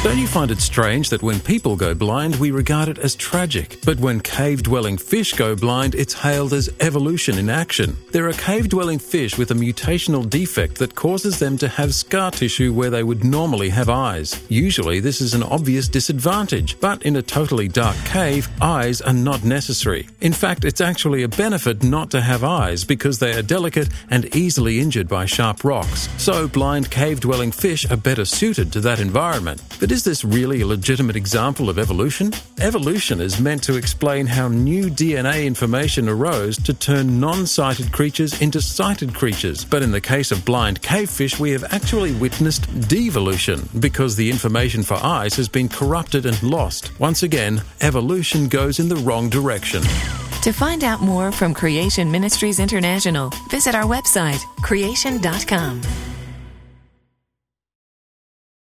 Don't you find it strange that when people go blind, we regard it as tragic, but when cave-dwelling fish go blind, it's hailed as evolution in action? There are cave-dwelling fish with a mutational defect that causes them to have scar tissue where they would normally have eyes. Usually, this is an obvious disadvantage, but in a totally dark cave, eyes are not necessary. In fact, it's actually a benefit not to have eyes because they are delicate and easily injured by sharp rocks. So, blind cave-dwelling fish are better suited to that environment. But is this really a legitimate example of evolution? Evolution is meant to explain how new DNA information arose to turn non-sighted creatures into sighted creatures. But in the case of blind cavefish, we have actually witnessed devolution because the information for eyes has been corrupted and lost. Once again, evolution goes in the wrong direction. To find out more from Creation Ministries International, visit our website, creation.com.